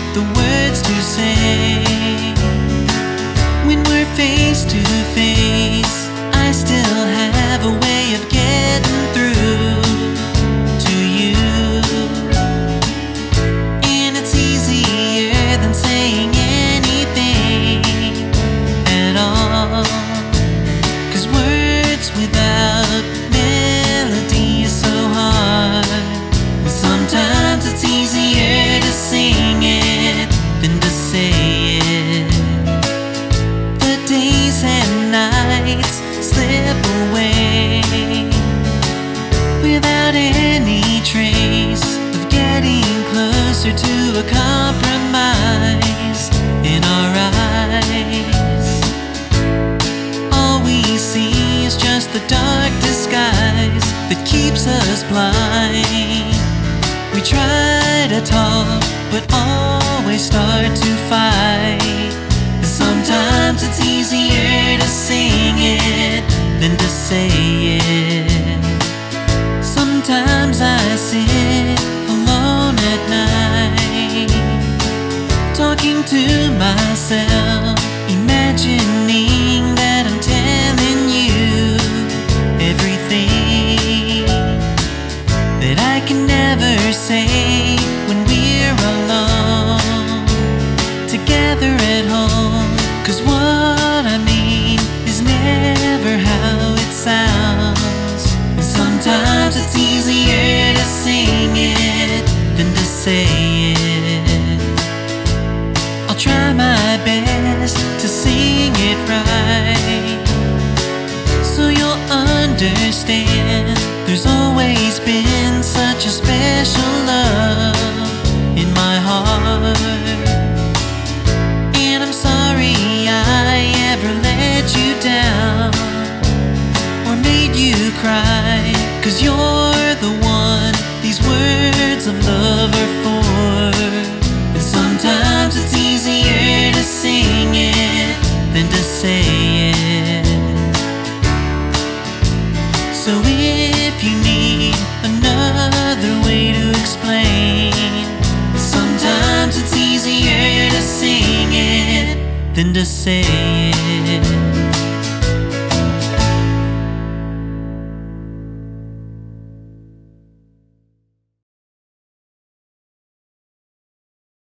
the words to say. When we're face to face, I still have a way of getting through to you. And it's easier than saying anything at all, 'cause words without melody is so hard. And sometimes it's easier to sing it than to say it. The days and nights slip away without any trace of getting closer to a compromise in our eyes. All we see is just the dark disguise that keeps us blind. We try to talk, but always start to fight. Sometimes it's easier to sing it than to say it. Sometimes I sit alone at night, talking to myself, imagining that I'm telling you everything that I can never say when we're alone together at home. 'Cause what I mean is never how it sounds. And sometimes it's easier to sing it than to say it. I'll try my best to sing it right, so you'll understand there's always been such a special love in my heart. And I'm sorry I ever let you down or made you cry, 'cause you're the one these words of love are for. And sometimes it's easier to sing it than to say it. So if you need another way to explain, sometimes it's easier to sing it than to say it.